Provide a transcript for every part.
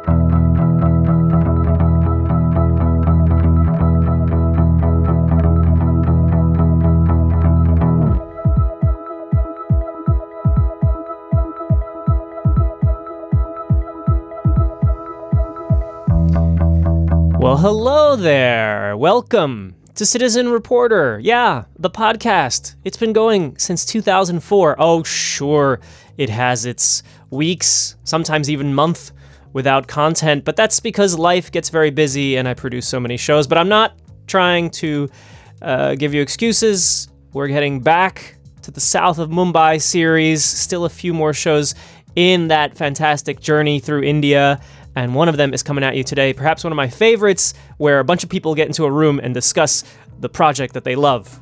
Well, hello there. Welcome to Citizen Reporter. Yeah, the podcast. It's been going since 2004. Oh, sure, it has its weeks, sometimes even month without content, but that's because life gets very busy and I produce so many shows. But I'm not trying to give you excuses. We're getting back to the South of Mumbai series. Still a few more shows in that fantastic journey through India. And one of them is coming at you today, perhaps one of my favorites, where a bunch of people get into a room and discuss the project that they love.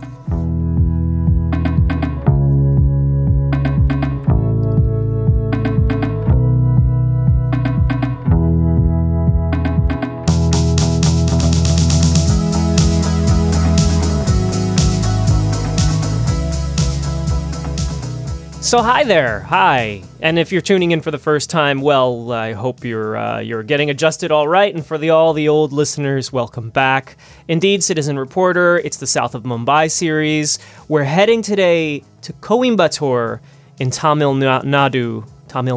So hi there, hi. And if you're tuning in for the first time, well, I hope you're getting adjusted all right. And for all the old listeners, welcome back. Indeed, Citizen Reporter, it's the South of Mumbai series. We're heading today to Coimbatore in Tamil Nadu,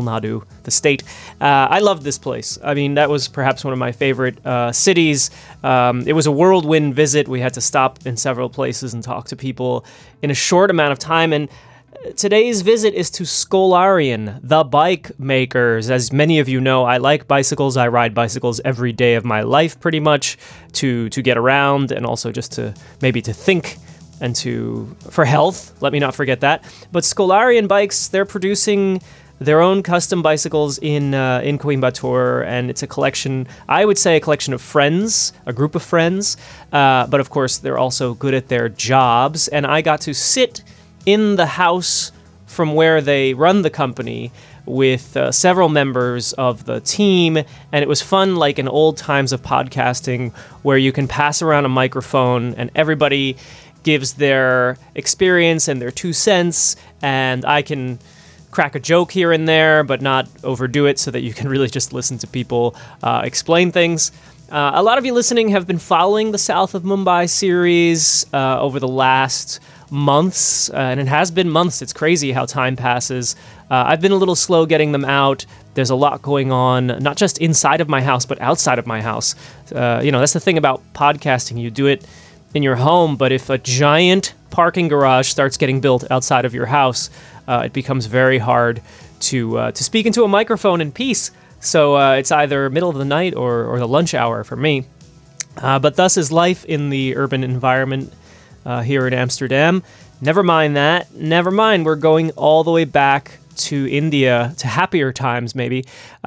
the state. I love this place. I mean, that was perhaps one of my favorite cities. It was a whirlwind visit. We had to stop in several places and talk to people in a short amount of time. And today's visit is to Scolarian, the bike makers. As many of you know, I like bicycles. I ride bicycles every day of my life pretty much to get around and also just to maybe to think and for health. Let me not forget that. But Scolarian Bikes, they're producing their own custom bicycles in Coimbatore, and it's a collection, I would say a collection of friends, a group of friends. But of course, they're also good at their jobs, and I got to sit in the house from where they run the company with several members of the team, and it was fun like in old times of podcasting where you can pass around a microphone and everybody gives their experience and their 2 cents, and I can crack a joke here and there but not overdo it so that you can really just listen to people explain things. A lot of you listening have been following the South of Mumbai series over the last months, and it has been months. It's crazy how time passes. I've been a little slow getting them out. There's a lot going on, not just inside of my house, but outside of my house. That's the thing about podcasting. You do it in your home, but if a giant parking garage starts getting built outside of your house, it becomes very hard to speak into a microphone in peace. So it's either middle of the night or the lunch hour for me. But thus is life in the urban environment here in Amsterdam. Never mind that. Never mind. We're going all the way back to India, to happier times maybe.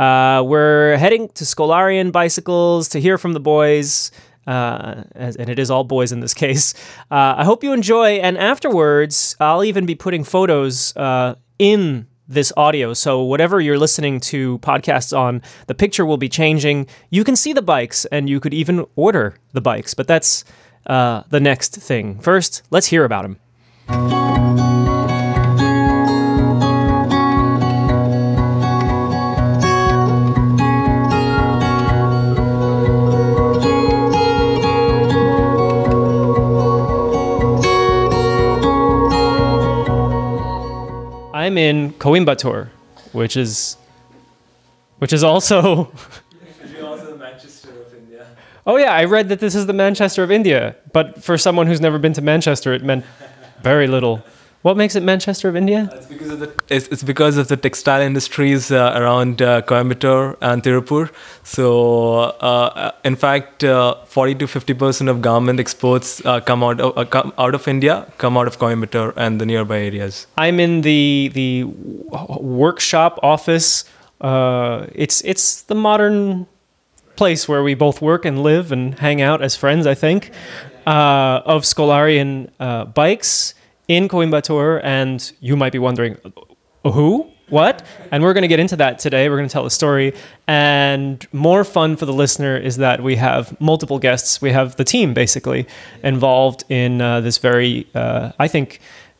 We're heading to Scolarian Bicycles to hear from the boys, and it is all boys in this case. I hope you enjoy, and afterwards, I'll even be putting photos in this audio. So whatever you're listening to podcasts on, the picture will be changing. You can see the bikes, and you could even order the bikes, but that's the next thing. First, let's hear about him. I'm in Coimbatore, which is also the Manchester of India. Oh yeah, I read that this is the Manchester of India, but for someone who's never been to Manchester, it meant very little. What makes it Manchester of India? It's because of the textile industries around Coimbatore and Tirupur. So, in fact, 40 to 50% of garment exports come out of India, come out of Coimbatore and the nearby areas. I'm in the workshop office. It's the modern place where we both work and live and hang out as friends, I think, of Scolarian Bikes in Coimbatore. And you might be wondering, who? What? And we're going to get into that today. We're going to tell the story. And more fun for the listener is that we have multiple guests. We have the team, basically, involved in this very, I think,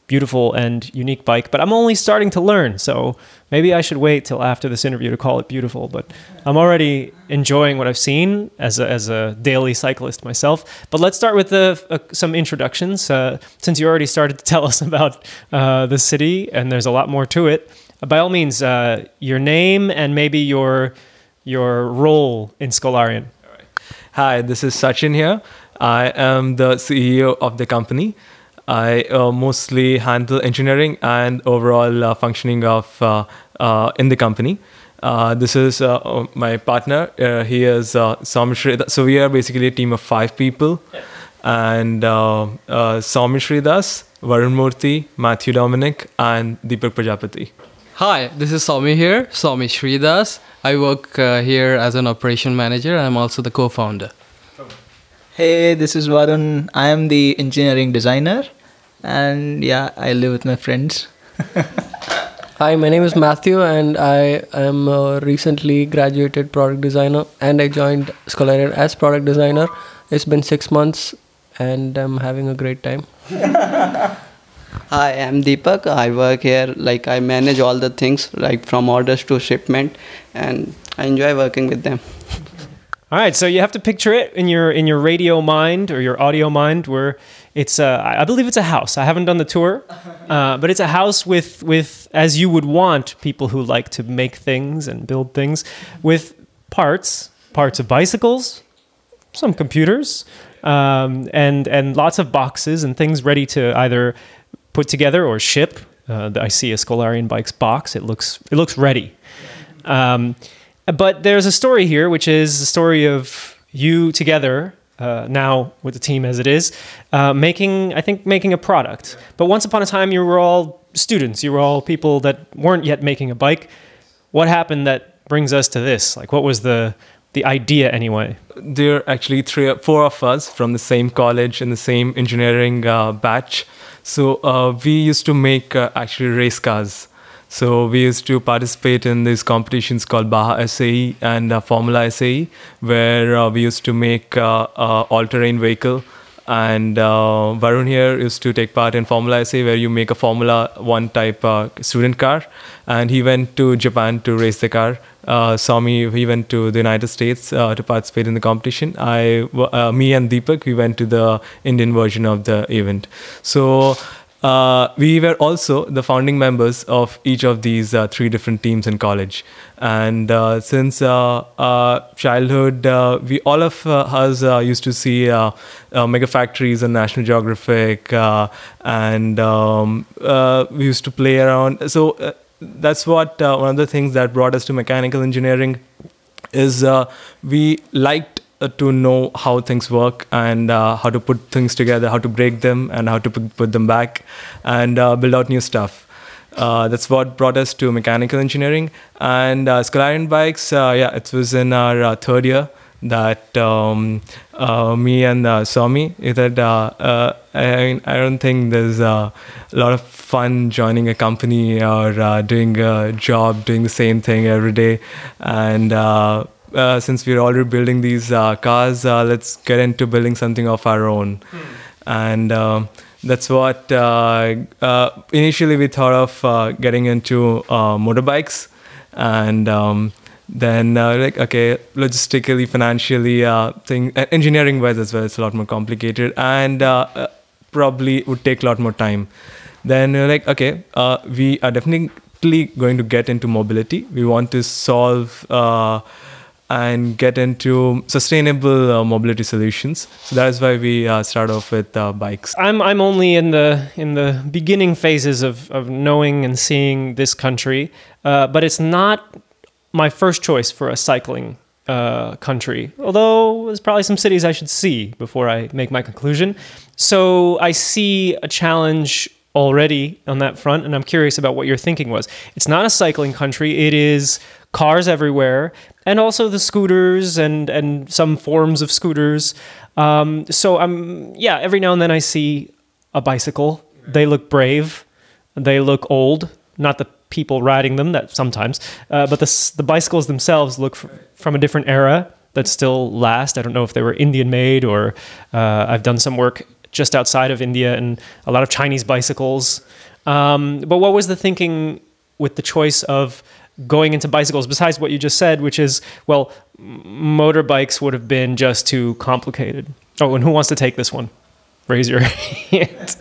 beautiful and unique bike, but I'm only starting to learn. So maybe I should wait till after this interview to call it beautiful. But I'm already enjoying what I've seen as a daily cyclist myself. But let's start with some introductions. Since you already started to tell us about the city, and there's a lot more to it. By all means, your name and maybe your role in Scholarian. All right. Hi, this is Sachin here. I am the CEO of the company. I mostly handle engineering and overall functioning of in the company. This is my partner. He is Soumya. So we are basically a team of 5 people. Yeah. And Soumya Sridas, Varun Murthy, Matthew Dominic, and Deepak Prajapati. Hi, this is Soumya here, Soumya Sridas. I work here as an operation manager. I'm also the co-founder. Hey, this is Varun. I am the engineering designer. And yeah, I live with my friends. Hi, my name is Matthew and I am a recently graduated product designer and I joined Scholarian as product designer. It's been 6 months and I'm having a great time. Hi, I'm Deepak. I work here, I manage all the things, from orders to shipment, and I enjoy working with them. All right, so you have to picture it in your radio mind or your audio mind, where it's I believe it's a house. I haven't done the tour, but it's a house with as you would want people who like to make things and build things, with parts of bicycles, some computers, and lots of boxes and things ready to either put together or ship. I see a Scholarian Bikes box. It looks ready. But there's a story here, which is the story of you together, now with the team as it is, making a product. But once upon a time, you were all students. You were all people that weren't yet making a bike. What happened that brings us to this? What was the idea anyway? There are actually 3 or 4 of us from the same college and the same engineering batch. So we used to make actually race cars. So we used to participate in these competitions called Baja SAE and Formula SAE, where we used to make all-terrain vehicle. And Varun here used to take part in Formula SAE, where you make a Formula 1 type student car. And he went to Japan to race the car. Soumya, he went to the United States to participate in the competition. Me and Deepak, we went to the Indian version of the event. So we were also the founding members of each of these 3 different teams in college. And since childhood, we all of us used to see mega factories on National Geographic, and we used to play around. So that's what one of the things that brought us to mechanical engineering is we liked to know how things work and how to put things together, how to break them and how to put them back and build out new stuff. That's what brought us to mechanical engineering. And Scholarian Bikes, it was in our 3rd year that me and Soumya, I don't think there's a lot of fun joining a company or doing a job, doing the same thing every day. And since we're already building these cars, let's get into building something of our own. And that's what initially we thought of getting into motorbikes. And then logistically, financially, engineering-wise as well, it's a lot more complicated and probably would take a lot more time. Then we're we are definitely going to get into mobility. We want to solve and get into sustainable mobility solutions. So that is why we start off with bikes. I'm only in the beginning phases of knowing and seeing this country, but it's not my first choice for a cycling country, although there's probably some cities I should see before I make my conclusion. So I see a challenge already on that front, and I'm curious about what your thinking was. It's not a cycling country, it is cars everywhere, and also the scooters and some forms of scooters. So every now and then I see a bicycle. They look brave, they look old, not the people riding them, that sometimes, but the bicycles themselves look from a different era that still last. I don't know if they were Indian made or I've done some work just outside of India, and a lot of Chinese bicycles. But what was the thinking with the choice of going into bicycles, besides what you just said, which is, well, motorbikes would have been just too complicated? Oh, and who wants to take this one? Raise your hand.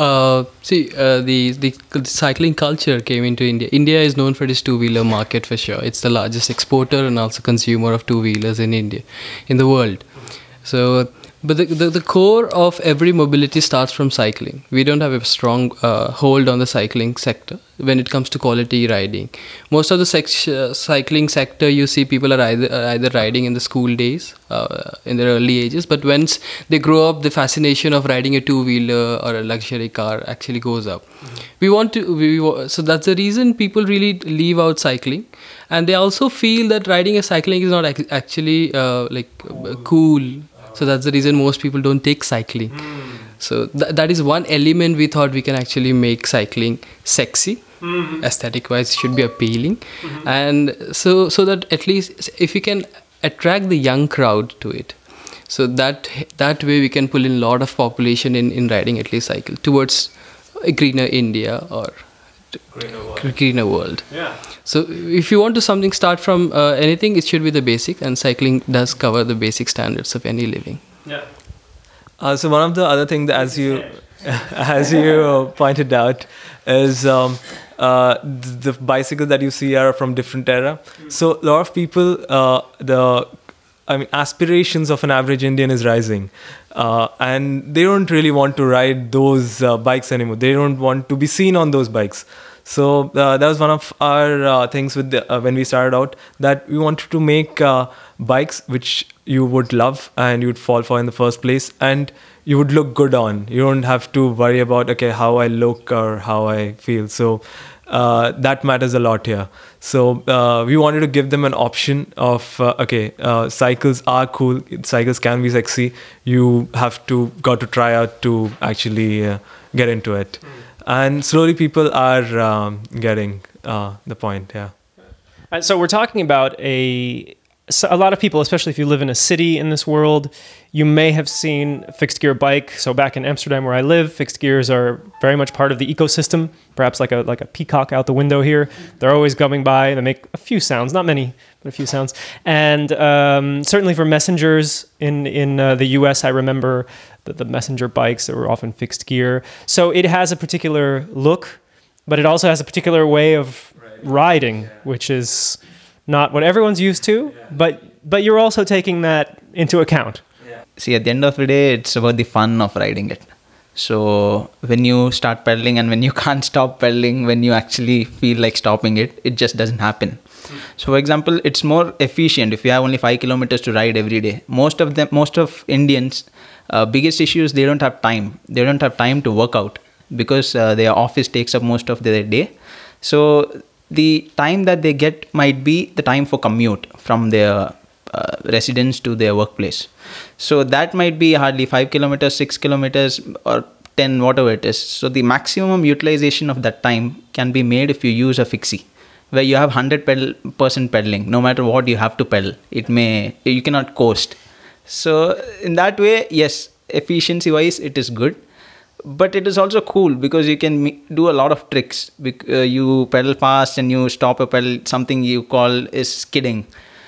The cycling culture came into India. India is known for its two-wheeler market for sure. It's the largest exporter and also consumer of two-wheelers in India, in the world. So, but the core of every mobility starts from cycling. We don't have a strong hold on the cycling sector when it comes to quality riding. Most of the cycling sector, you see people are either riding in the school days, in their early ages, but once they grow up, the fascination of riding a two-wheeler or a luxury car actually goes up. So that's the reason people really leave out cycling, and they also feel that riding a cycling is not actually cool. So that's the reason most people don't take cycling. So that is one element we thought we can actually make cycling sexy. Aesthetic wise, should be appealing. And so that at least if we can attract the young crowd to it, so that way we can pull in a lot of population in riding at least cycle towards a greener India or greener world. Yeah. So if you want to something start from anything, it should be the basic, and cycling does cover the basic standards of any living. Yeah. So one of the other things that as you pointed out is the bicycles that you see are from different era. So a lot of people, aspirations of an average Indian is rising, and they don't really want to ride those bikes anymore. They don't want to be seen on those bikes. So that was one of our things with when we started out, that we wanted to make bikes which you would love and you would fall for in the first place, and you would look good on. You don't have to worry about, okay, how I look or how I feel. So that matters a lot here. So we wanted to give them an option of, cycles are cool. Cycles can be sexy. You got to try out to actually get into it. And slowly people are getting the point, yeah. And so we're talking about a lot of people, especially if you live in a city in this world, you may have seen fixed gear bike. So back in Amsterdam where I live, fixed gears are very much part of the ecosystem, perhaps like a peacock out the window here. They're always coming by. They make a few sounds, not many, but a few sounds. And certainly for messengers in the US, I remember the messenger bikes that were often fixed gear. So it has a particular look, but it also has a particular way of riding, which is not what everyone's used to, but you're also taking that into account. See, at the end of the day, it's about the fun of riding it. So when you start pedaling and when you can't stop pedaling, when you actually feel like stopping it, it just doesn't happen. So for example, it's more efficient if you have only 5 kilometers to ride every day. Most of Indians, biggest issue is they don't have time. They don't have time to work out because their office takes up most of their day. So the time that they get might be the time for commute from their residence to their workplace. So that might be hardly 5 kilometers, 6 kilometers or 10, whatever it is. So the maximum utilization of that time can be made if you use a fixie, where you have 100% pedaling. No matter what you have to pedal, you cannot coast. So in that way, yes, efficiency wise it is good, but it is also cool because you can do a lot of tricks. You pedal fast and you stop a pedal, something you call is skidding.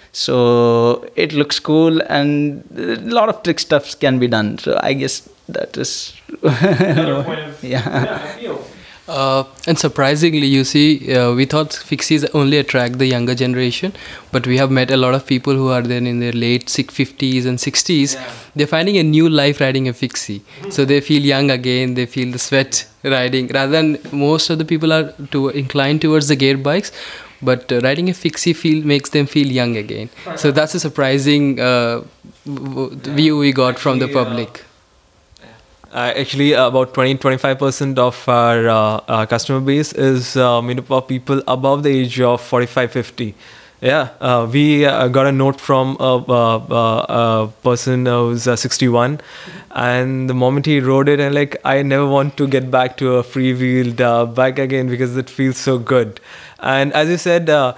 So it looks cool and a lot of trick stuffs can be done. So I guess that is Another point of yeah. And surprisingly, you see, we thought fixies only attract the younger generation, but we have met a lot of people who are then in their late 50s and 60s. Yeah. They're finding a new life riding a fixie. So they feel young again, they feel the sweat riding, rather than most of the people are inclined towards the gear bikes. But riding a fixie makes them feel young again. So that's a surprising view we got from the public. Actually, about 20-25% of our customer base is made up of people above the age of 45-50. We got a note from a person who's 61, and the moment he rode it, and like, I never want to get back to a free-wheeled bike again because it feels so good. And as you said, the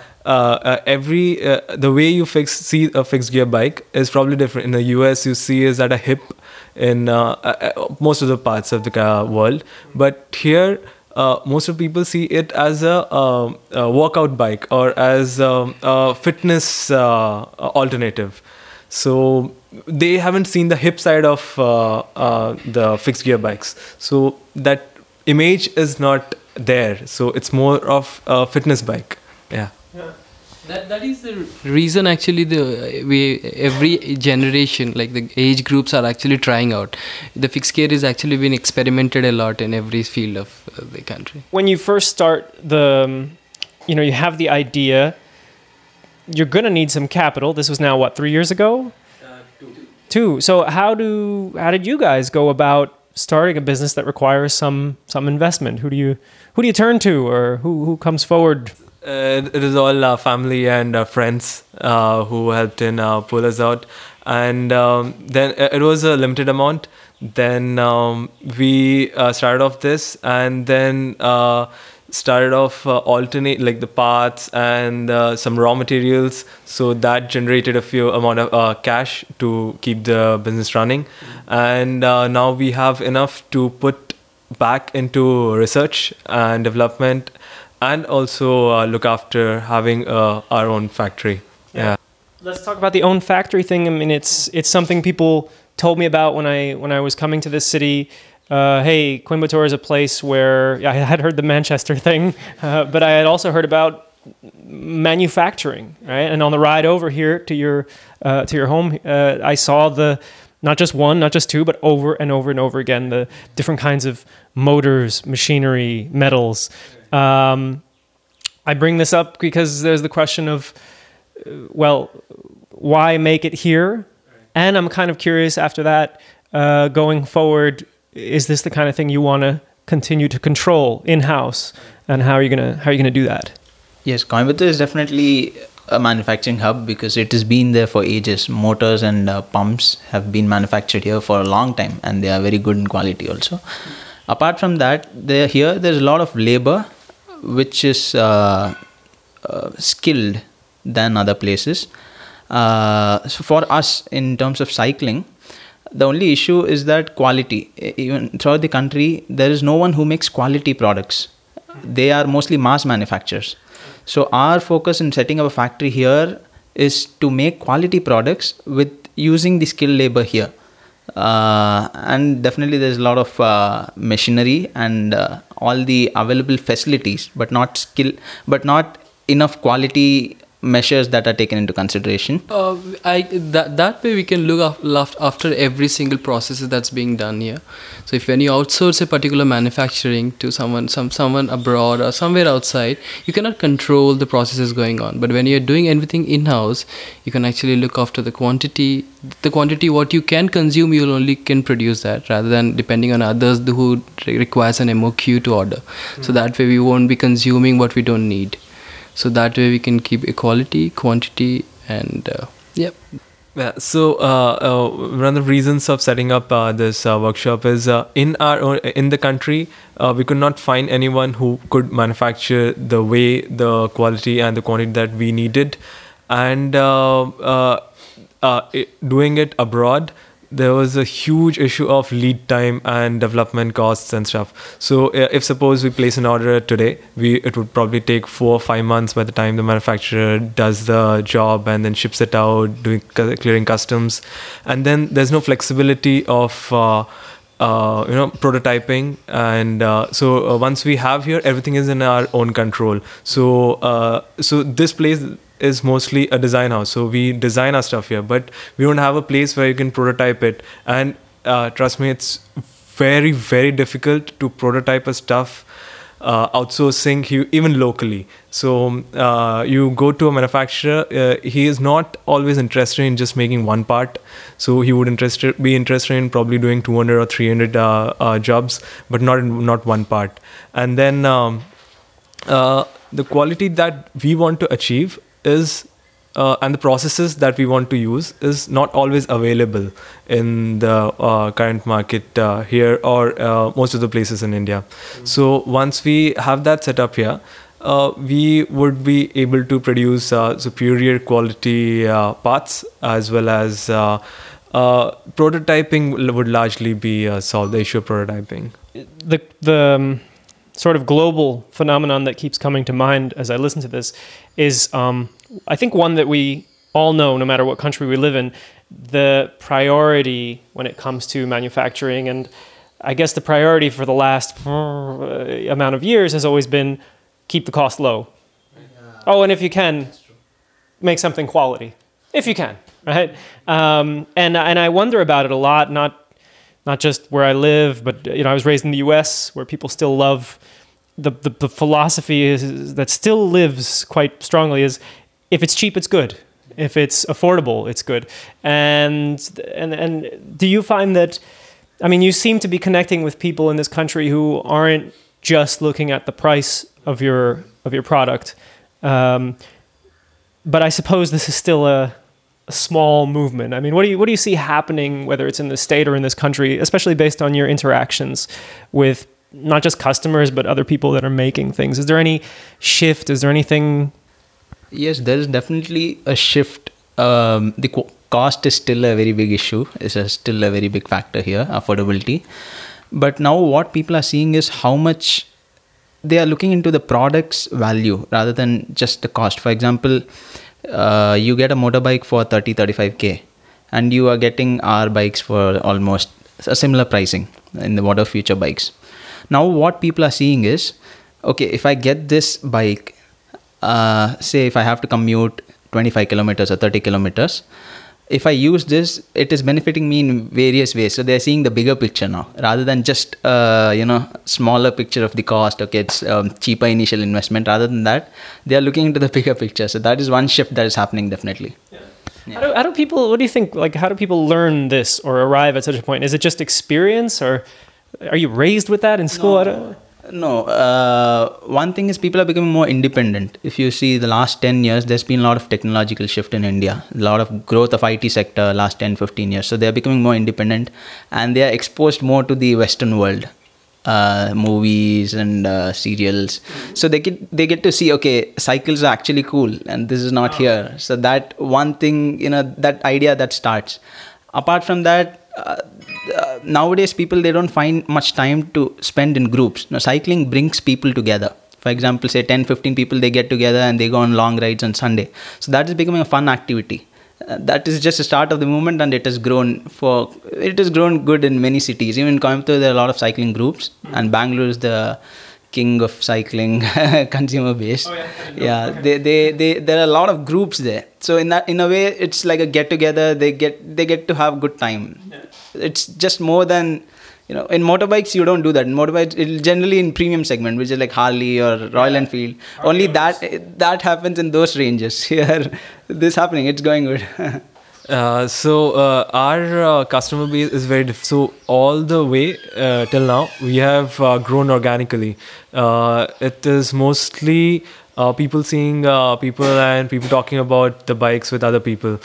way you see a fixed gear bike is probably different. In the US, you see is at a hip in most of the parts of the world, but here, most of people see it as a workout bike or as a fitness alternative. So they haven't seen the hip side of the fixed gear bikes. So that image is not there. So it's more of a fitness bike. Yeah. That is the reason actually every generation, like the age groups, are actually trying out. The fixed gear is actually been experimented a lot in every field of the country. When you first start you have the idea, you're going to need some capital. This was now, 3 years ago? 2. So how did you guys go about starting a business that requires some investment? Who do you turn to, or who comes forward? It is all family and friends who helped in pull us out, and then it was a limited amount. Then we started off this, and then started off alternate like the parts and some raw materials. So that generated a few amount of cash to keep the business running, and now we have enough to put back into research and development, and also look after having our own factory. Yeah. Let's talk about the own factory thing. I mean, it's something people told me about when I was coming to this city. Hey, Coimbatore is a place where I had heard the Manchester thing, but I had also heard about manufacturing, right? And on the ride over here to your home, I saw not just one, not just two, but over and over and over again, the different kinds of motors, machinery, metals. I bring this up because there's the question of, why make it here? And I'm kind of curious after that, going forward, is this the kind of thing you want to continue to control in-house? And how are you gonna do that? Yes, Coimbatore is definitely a manufacturing hub because it has been there for ages. Motors and pumps have been manufactured here for a long time, and they are very good in quality also. Apart from that, there's a lot of labor which is skilled than other places. So for us, in terms of cycling, the only issue is that quality. Even throughout the country, there is no one who makes quality products. They are mostly mass manufacturers. So our focus in setting up a factory here is to make quality products with using the skilled labor here. And definitely there's a lot of machinery and all the available facilities, but not enough quality measures that are taken into consideration. That way we can look after every single process that's being done here. So when you outsource a particular manufacturing to someone abroad or somewhere outside, you cannot control the processes going on. But when you're doing everything in-house, you can actually look after the quantity what you can consume. You only can produce that, rather than depending on others who requires an MOQ to order. So that way we won't be consuming what we don't need. So that way we can keep equality, quantity, and yep. Yeah. So one of the reasons of setting up this workshop is in the country we could not find anyone who could manufacture the way, the quality, and the quantity that we needed, and doing it abroad, there was a huge issue of lead time and development costs and stuff. So if suppose we place an order today, it would probably take 4 or 5 months by the time the manufacturer does the job and then ships it out, clearing customs. And then there's no flexibility of prototyping. And so once we have here, everything is in our own control. So this place is mostly a design house, so we design our stuff here, but we don't have a place where you can prototype it. And trust me, it's very, very difficult to prototype a stuff outsourcing even locally. So you go to a manufacturer, he is not always interested in just making one part, so he would be interested in probably doing 200 or 300 jobs, but not one part. And then the quality that we want to achieve is and the processes that we want to use is not always available in the current market here or most of the places in India. So once we have that set up here, we would be able to produce superior quality parts, as well as prototyping would largely be solved, the issue of prototyping. The sort of global phenomenon that keeps coming to mind as I listen to this is, I think, one that we all know, no matter what country we live in, the priority when it comes to manufacturing. And I guess the priority for the last amount of years has always been keep the cost low. Oh, and if you can, make something quality. If you can, right? And I wonder about it a lot, not just where I live, but I was raised in the U.S., where people still love the philosophy that still lives quite strongly is, if it's cheap, it's good. If it's affordable, it's good. And do you find that? I mean, you seem to be connecting with people in this country who aren't just looking at the price of your product, but I suppose this is still a small movement. I mean, what do you see happening, whether it's in the state or in this country, especially based on your interactions with not just customers but other people that are making things? Is there any shift? Is there anything? Yes, there is definitely a shift. The cost is still a very big issue. It's still a very big factor here, affordability. But now what people are seeing is how much they are looking into the product's value rather than just the cost. For example, you get a motorbike for 30-35K, and you are getting our bikes for almost a similar pricing in the Motor Future bikes. Now what people are seeing is, okay, if I get this bike, say if I have to commute 25 kilometers or 30 kilometers, if I use this, it is benefiting me in various ways. So they're seeing the bigger picture now, rather than just smaller picture of the cost. Okay, it's cheaper initial investment. Rather than that, they are looking into the bigger picture. So that is one shift that is happening definitely. Yeah. Yeah. How do people? What do you think? Like, how do people learn this or arrive at such a point? Is it just experience, or are you raised with that in school? No. One thing is people are becoming more independent. If you see the last 10 years, there's been a lot of technological shift in India. A lot of growth of IT sector last 10, 15 years. So they're becoming more independent, and they are exposed more to the Western world, movies and serials. So they get to see, okay, cycles are actually cool and this is not here. So that one thing, that idea that starts. Apart from that, nowadays people, they don't find much time to spend in groups. Now, cycling brings people together. For example, say 10-15 people, they get together and they go on long rides on Sunday. So that is becoming a fun activity. That is just the start of the movement, and it has grown good in many cities. Even in Coimbatore, there are a lot of cycling groups, and Bangalore is the king of cycling consumer base. Oh, yeah, there are a lot of groups there. So in a way, it's like a get together. They get to have good time. Yeah. It's just more than, in motorbikes you don't do that. In motorbikes, it's generally in premium segment, which is like Harley or Royal Enfield. Only that happens in those ranges. Here, this happening, it's going good. So our customer base is very different. So all the way till now, we have grown organically. It is mostly people seeing people and people talking about the bikes with other people.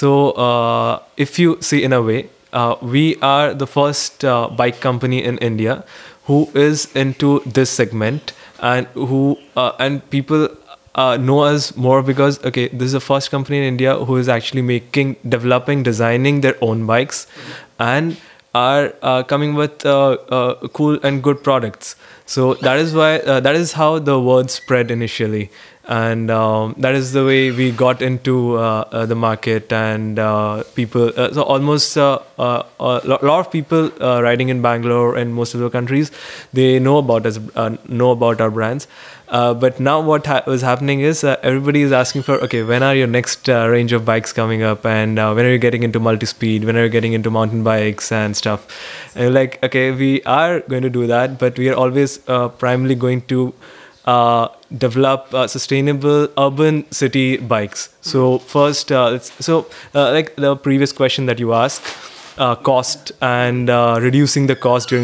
So if you see, in a way, we are the first bike company in India who is into this segment, and who and people know us more because, okay, this is the first company in India who is actually developing, designing their own bikes, and are coming with cool and good products. So that is why that is how the word spread initially, and that is the way we got into the market, and people. So almost a lot of people riding in Bangalore and most of the countries, they know about us, know about our brands. But now what was happening is everybody is asking for, okay, when are your next range of bikes coming up, and when are you getting into multi-speed, when are you getting into mountain bikes and stuff. And like, okay, we are going to do that, but we are always primarily going to develop sustainable urban city bikes. So first, like the previous question that you asked, cost and reducing the cost during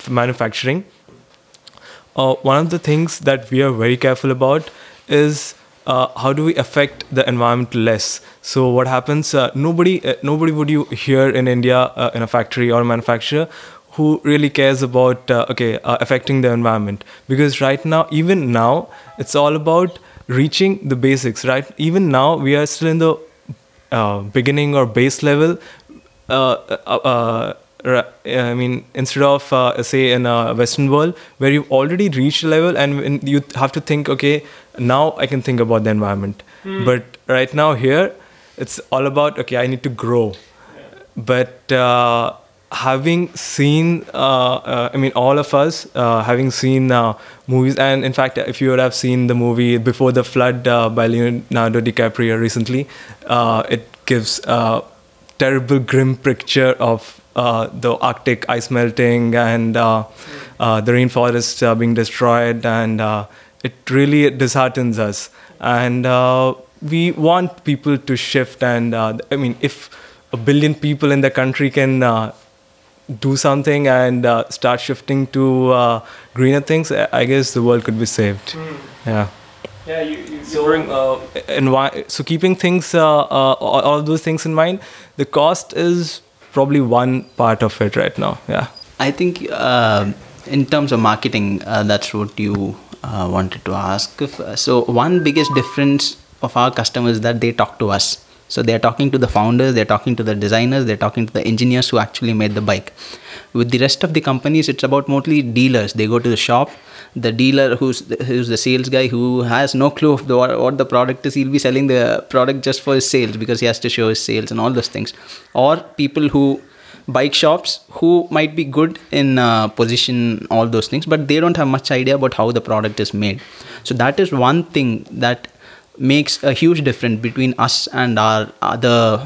manufacturing. One of the things that we are very careful about is how do we affect the environment less? So what happens? Nobody would you hear in India in a factory or manufacturer who really cares about affecting the environment, because right now, even now, it's all about reaching the basics. Right, even now we are still in the beginning or base level. I mean, instead of say in a Western world where you've already reached a level, and when you have to think, okay, now I can think about the environment. But right now here, it's all about, okay, I need to grow. But having seen, I mean, all of us having seen movies, and in fact, if you would have seen the movie Before the Flood by Leonardo DiCaprio recently, it gives a terrible, grim picture of the Arctic ice melting and the rainforests being destroyed, and it really disheartens us. And we want people to shift, and I mean, if 1 billion people in the country can do something and start shifting to greener things, I guess the world could be saved. Yeah. Yeah, you So, bring. so keeping things, all of those things in mind, the cost is probably one part of it right now. Yeah. I think in terms of marketing, that's what you wanted to ask. So one biggest difference of our customers is that they talk to us. So they're talking to the founders, they're talking to the designers, they're talking to the engineers who actually made the bike. With the rest of the companies, it's about mostly dealers. They go to the shop. The dealer who's the sales guy who has no clue of what the product is, he'll be selling the product just for his sales because he has to show his sales and all those things. Or people who bike shops who might be good in position, all those things, but they don't have much idea about how the product is made. So that is one thing that makes a huge difference between us and our other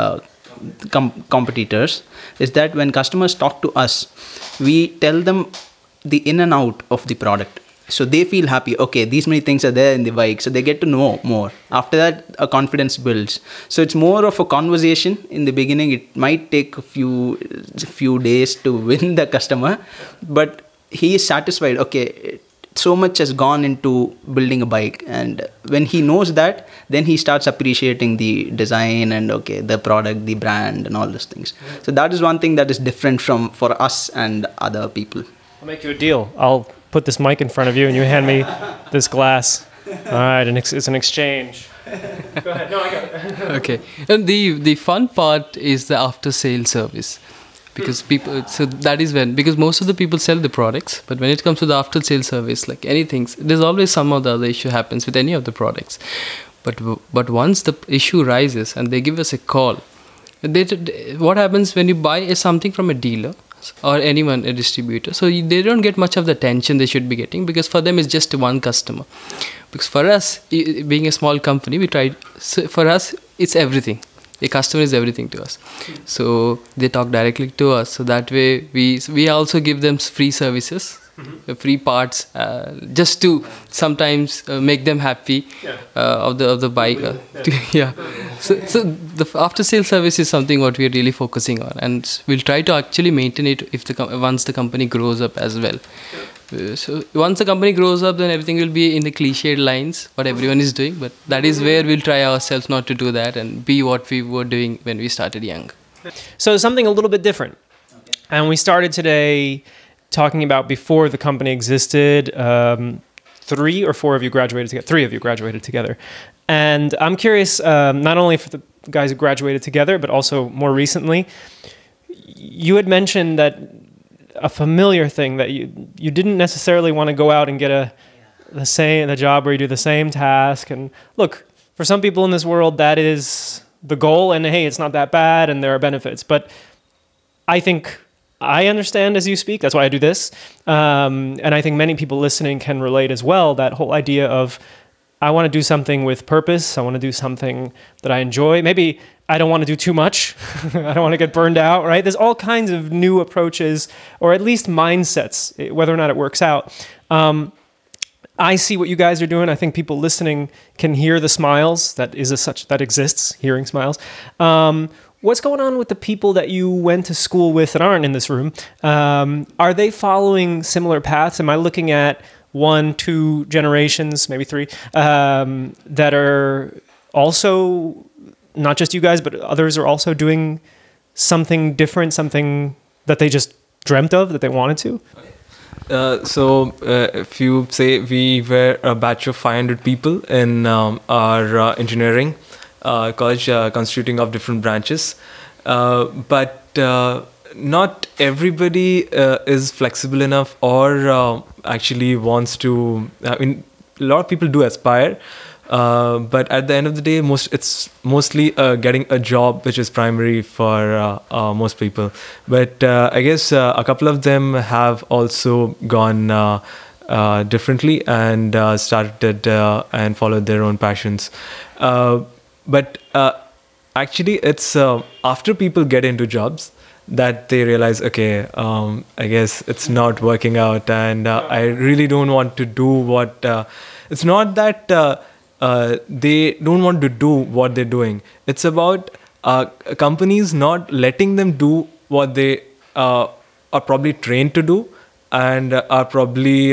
competitors, is that when customers talk to us, we tell them the in and out of the product. So they feel happy, okay, these many things are there in the bike, so they get to know more. After that, a confidence builds. So it's more of a conversation in the beginning. It might take a few days to win the customer, but he is satisfied, okay, so much has gone into building a bike, and when he knows that, then he starts appreciating the design and okay, the product, the brand, and all those things. So that is one thing that is different for us and other people. I'll make you a deal. I'll put this mic in front of you, and you hand me this glass. All right, and it's an exchange. Go ahead. No, I got it. Okay. And the fun part is the after sale service. Because people, so that is when, because most of the people sell the products, but when it comes to the after sale service, like anything, there's always some or the other issue happens with any of the products. But once the issue rises and they give us a call, what happens when you buy something from a dealer or anyone, a distributor, so they don't get much of the attention they should be getting, because for them it's just one customer. Because for us, being a small company, for us it's everything. The customer is everything to us. So they talk directly to us. So that way we also give them free services, free parts, just to sometimes make them happy of the bike. Yeah. So the after sale service is something what we are really focusing on, and we'll try to actually maintain it once the company grows up as well. So once the company grows up, then everything will be in the cliched lines, what everyone is doing. But that is where we'll try ourselves not to do that and be what we were doing when we started young. So something a little bit different. And we started today talking about before the company existed. 3 or 4 of you graduated together. 3 of you graduated together. And I'm curious, not only for the guys who graduated together, but also more recently, you had mentioned that a familiar thing that you didn't necessarily want to go out and get the job where you do the same task. And look, for some people in this world, that is the goal, and hey, it's not that bad and there are benefits. But I think I understand as you speak. That's why I do this. And I think many people listening can relate as well, that whole idea of I want to do something with purpose. I want to do something that I enjoy. Maybe I don't want to do too much. I don't want to get burned out, right? There's all kinds of new approaches, or at least mindsets, whether or not it works out. I see what you guys are doing. I think people listening can hear the smiles. That exists, hearing smiles. What's going on with the people that you went to school with that aren't in this room? Are they following similar paths? Am I looking at 1, 2 generations, maybe 3, that are also, not just you guys, but others are also doing something different, something that they just dreamt of, that they wanted to? If you say we were a batch of 500 people in our engineering college, constituting of different branches, but not everybody is flexible enough or actually wants to. I mean, a lot of people do aspire, but at the end of the day, it's mostly getting a job, which is primary for most people. But I guess a couple of them have also gone differently and started and followed their own passions. But actually, it's after people get into jobs that they realize, okay, I guess it's not working out, and I really don't want to do what. It's not that they don't want to do what they're doing. It's about companies not letting them do what they are probably trained to do, and are probably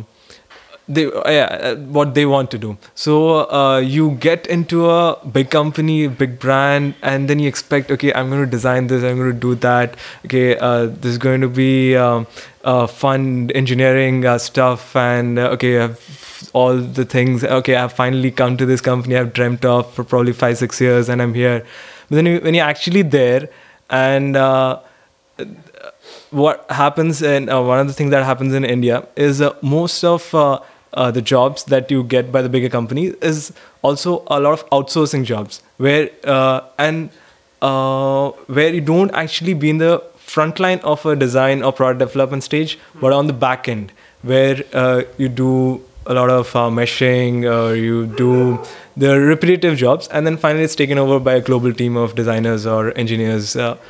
what they want to do. So you get into a big company, big brand, and then you expect, okay, I'm going to design this, I'm going to do that. Okay, this is going to be fun engineering stuff, and okay, I have all the things. Okay, I've finally come to this company I've dreamt of for probably 5-6 years, and I'm here. But then when you're actually there, and what happens, and one of the things that happens in India is most of the jobs that you get by the bigger companies is also a lot of outsourcing jobs, where where you don't actually be in the front line of a design or product development stage, but on the back end, where you do a lot of meshing, or you do the repetitive jobs, and then finally it's taken over by a global team of designers or engineers,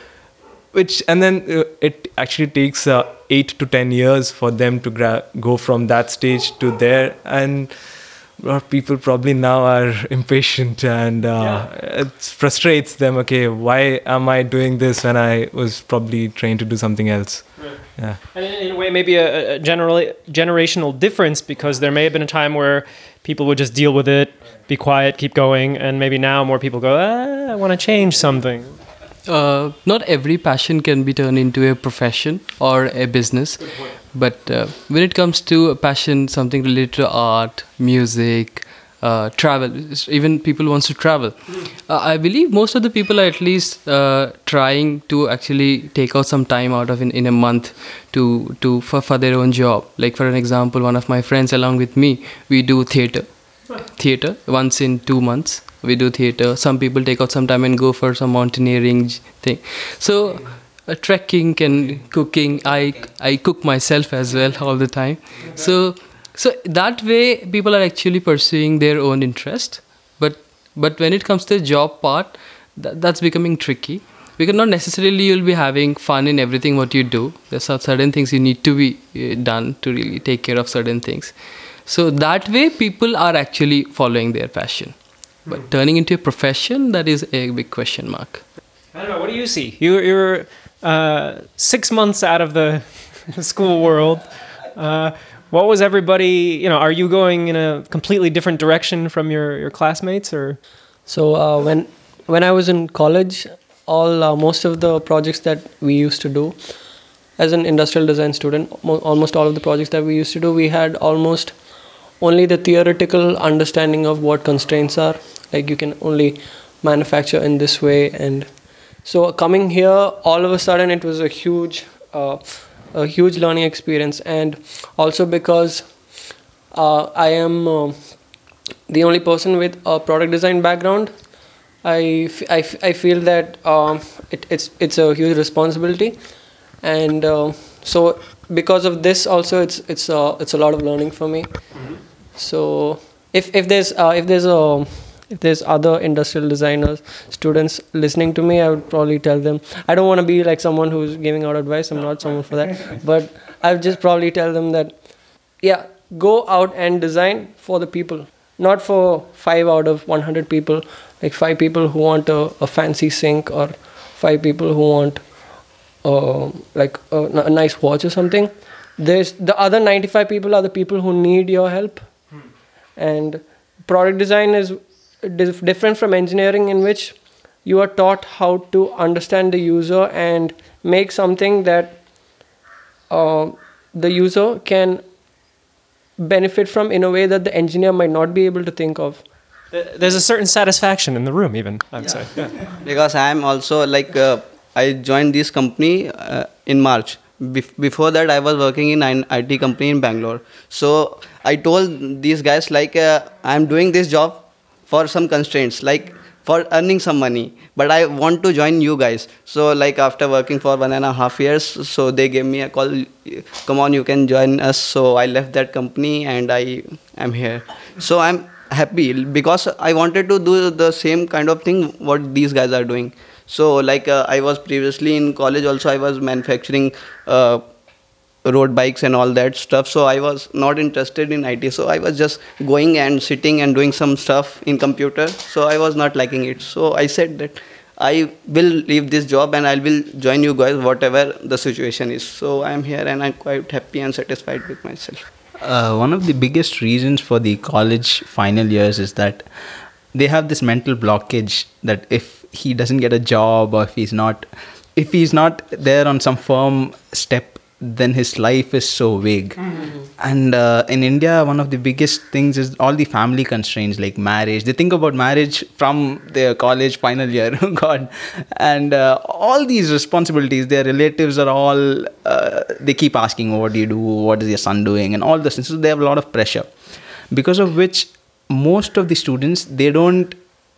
and then it actually takes 8 to 10 years for them to go from that stage to there. And a lot of people probably now are impatient, and it frustrates them. Okay, why am I doing this when I was probably trained to do something else? Right. Yeah. And in a way, maybe a generational difference, because there may have been a time where people would just deal with it, be quiet, keep going, and maybe now more people go, I want to change something. Not every passion can be turned into a profession or a business, but when it comes to a passion, something related to art, music, travel, even people wants to travel. I believe most of the people are at least trying to actually take out some time out of in a month for their own job. Like for an example, one of my friends along with me, we do theater once in 2 months. We do theater. Some people take out some time and go for some mountaineering thing. So trekking and cooking. I cook myself as well all the time. So that way people are actually pursuing their own interest. But when it comes to the job part, that's becoming tricky. Because not necessarily you'll be having fun in everything what you do. There's certain things you need to be done to really take care of certain things. So that way people are actually following their passion. But turning into a profession, that is a big question mark. I don't know. What do you see? You're 6 months out of the school world. What was everybody? Are you going in a completely different direction from your classmates, or? So when I was in college, most of the projects that we used to do, as an industrial design student, almost all of the projects that we used to do, we had almost only the theoretical understanding of what constraints are. Like you can only manufacture in this way, and so coming here, all of a sudden it was a huge learning experience. And also because I am the only person with a product design background, I feel that it's a huge responsibility, and so because of this also it's a lot of learning for me. Mm-hmm. So if there's other industrial designers students listening to me, I would probably tell them, I don't want to be like someone who's giving out advice, I'm not someone for that, but I'll just probably tell them that go out and design for the people, not for 5 out of 100 people, like 5 people who want a fancy sink, or 5 people who want like a nice watch or something. There's the other 95 people are the people who need your help. And product design is different from engineering, in which you are taught how to understand the user and make something that the user can benefit from in a way that the engineer might not be able to think of. There's a certain satisfaction in the room, even, I would say. Yeah. Because I am also I joined this company in March. Before that, I was working in an IT company in Bangalore. So I told these guys I am doing this job for some constraints, for earning some money, but I want to join you guys. So after working for 1.5 years, so they gave me a call, come on, you can join us. So I left that company and I am here. So I'm happy because I wanted to do the same kind of thing what these guys are doing. So I was previously in college also, I was manufacturing road bikes and all that stuff. So I was not interested in IT. So I was just going and sitting and doing some stuff in computer. So I was not liking it. So I said that I will leave this job and I will join you guys whatever the situation is. So I'm here and I'm quite happy and satisfied with myself. One of the biggest reasons for the college final years is that they have this mental blockage that if he doesn't get a job, or if he's not there on some firm step, then his life is so vague. And in India, one of the biggest things is all the family constraints, like marriage. They think about marriage from their college final year. God. And all these responsibilities, their relatives are all, they keep asking, what do you do? What is your son doing? And all this. So they have a lot of pressure. Because of which, most of the students, they don't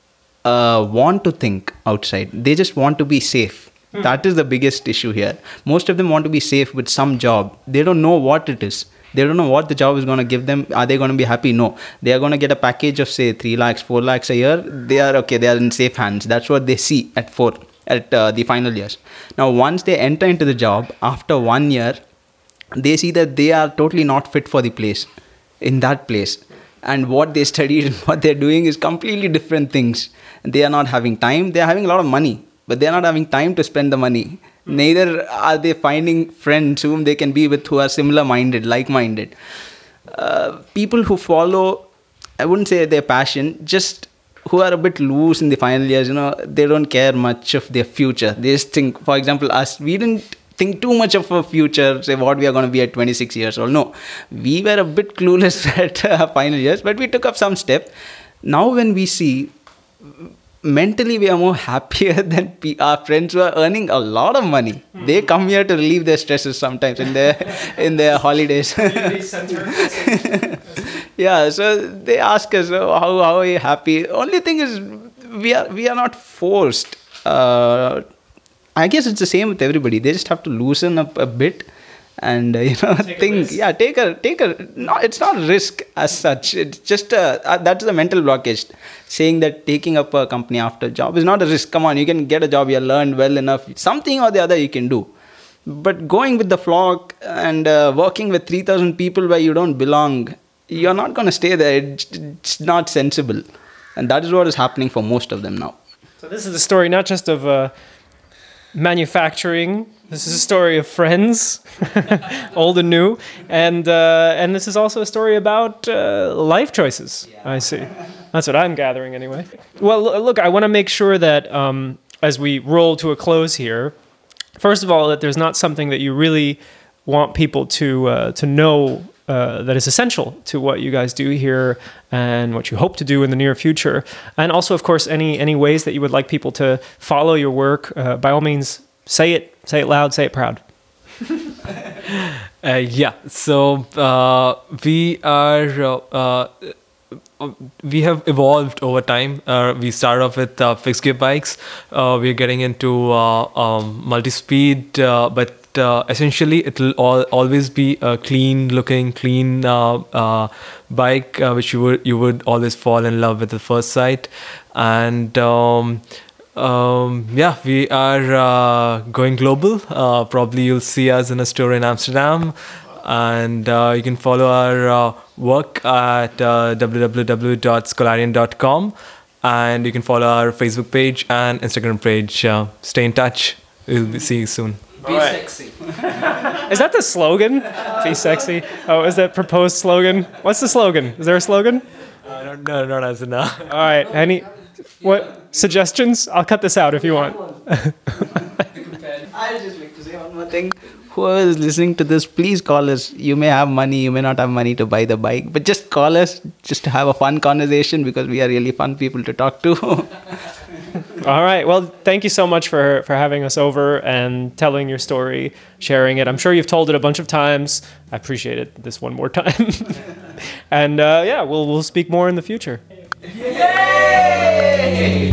want to think outside. They just want to be safe. That is the biggest issue here. Most of them want to be safe with some job. They don't know what it is. They don't know what the job is going to give them. Are they going to be happy? No. They are going to get a package of say 3 lakhs, 4 lakhs a year. They are okay. They are in safe hands. That's what they see at the final years. Now, once they enter into the job, after 1 year, they see that they are totally not fit for the place, in that place. And what they studied and what they're doing is completely different things. They are not having time. They are having a lot of money, but they're not having time to spend the money. Neither are they finding friends whom they can be with who are similar-minded, like-minded. People who follow, I wouldn't say their passion, just who are a bit loose in the final years, they don't care much of their future. They just think, for example, us, we didn't think too much of a future, say what we are going to be at 26 years old. No, we were a bit clueless at final years, but we took up some step. Now when we see, mentally we are more happier than our friends who are earning a lot of money. They come here to relieve their stresses sometimes in their holidays. Yeah, so they ask us, how are you happy? Only thing is, we are not forced. I guess it's the same with everybody. They just have to loosen up a bit and think. Yeah, take a. No, it's not risk as such. It's just that's the mental blockage. Saying that taking up a company after job is not a risk. Come on, you can get a job. You learned well enough. Something or the other you can do. But going with the flock and working with 3,000 people where you don't belong, you're not going to stay there. It's not sensible, and that is what is happening for most of them now. So this is the story not just of manufacturing. This is a story of friends, old and new, and this is also a story about life choices. Yeah. I see. That's what I'm gathering anyway. Well, look, I want to make sure that as we roll to a close here, first of all, that there's not something that you really want people to know that is essential to what you guys do here and what you hope to do in the near future. And also, of course, any ways that you would like people to follow your work, by all means, say it loud, say it proud. Yeah, so we have evolved over time. We started off with fixed gear bikes. We're getting into multi-speed, but essentially it will always be a clean bike, which you would always fall in love with at first sight. And yeah, we are going global. Probably you'll see us in a store in Amsterdam. And you can follow our work at www.scolarian.com, and you can follow our Facebook page and Instagram page. Stay in touch. We'll see you soon. Be sexy. Is that the slogan? Be sexy. Oh, is that proposed slogan? What's the slogan? Is there a slogan? No, not as of now. All right. What suggestions? I'll cut this out if you want. I would just like to say one more thing. Whoever is listening to this, please call us. You may have money, you may not have money to buy the bike, but just call us just to have a fun conversation because we are really fun people to talk to. All right. Well, thank you so much for having us over and telling your story, sharing it. I'm sure you've told it a bunch of times. I appreciate it this one more time. And yeah, we'll speak more in the future. Yay!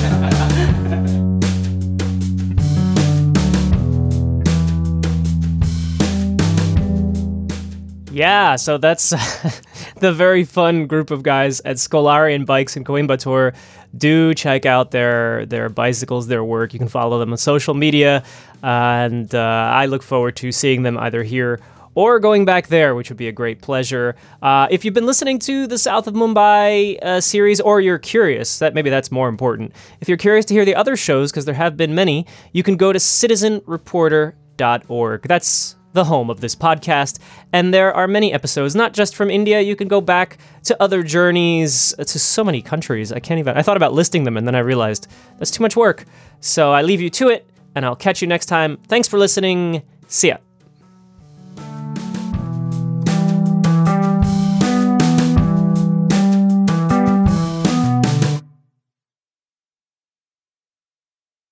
Yeah, so that's the very fun group of guys at Scolarian Bikes in Coimbatore. Do check out their bicycles, their work. You can follow them on social media, and I look forward to seeing them either here or going back there, which would be a great pleasure. If you've been listening to the South of Mumbai series, or you're curious, maybe that's more important. If you're curious to hear the other shows, because there have been many, you can go to citizenreporter.org. That's the home of this podcast, and there are many episodes, not just from India. You can go back to other journeys to so many countries. I thought about listing them, and then I realized that's too much work. So I leave you to it, and I'll catch you next time. Thanks for listening. See ya.